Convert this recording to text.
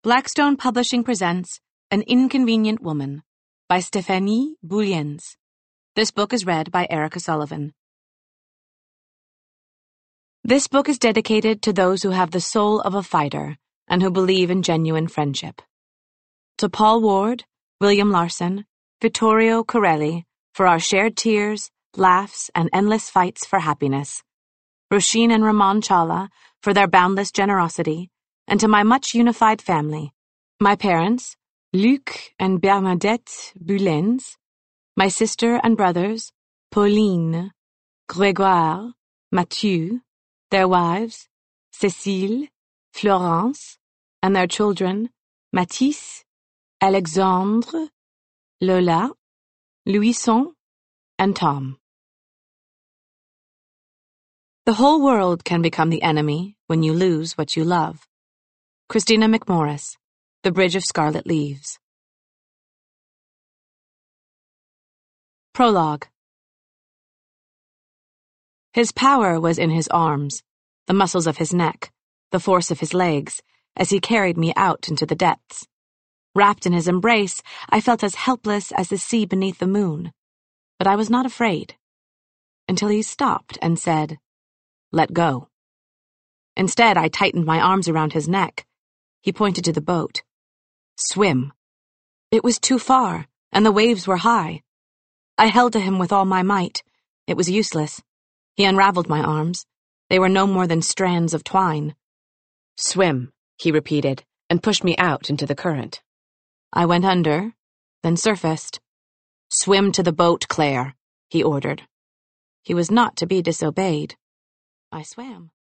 Blackstone Publishing presents An Inconvenient Woman by Stéphanie Bouliens. This book is read by Erica Sullivan. This book is dedicated to those who have the soul of a fighter and who believe in genuine friendship. To Paul Ward, William Larson, Vittorio Corelli, for our shared tears, laughs, and endless fights for happiness. Roisin and Ramon Chawla, for their boundless generosity, and to my much unified family, my parents, Luc and Bernadette Bouliens, my sister and brothers, Pauline, Grégoire, Mathieu, their wives, Cécile, Florence, and their children, Mathis, Alexandre, Lola, Louison, and Tom. The whole world can become the enemy when you lose what you love. Christina McMorris, The Bridge of Scarlet Leaves. Prologue. His power was in his arms, the muscles of his neck, the force of his legs, as he carried me out into the depths. Wrapped in his embrace, I felt as helpless as the sea beneath the moon. But I was not afraid. Until he stopped and said, "Let go." Instead, I tightened my arms around his neck. He pointed to the boat. "Swim." It was too far, and the waves were high. I held to him with all my might. It was useless. He unraveled my arms. They were no more than strands of twine. "Swim," he repeated, and pushed me out into the current. I went under, then surfaced. "Swim to the boat, Claire," he ordered. He was not to be disobeyed. I swam.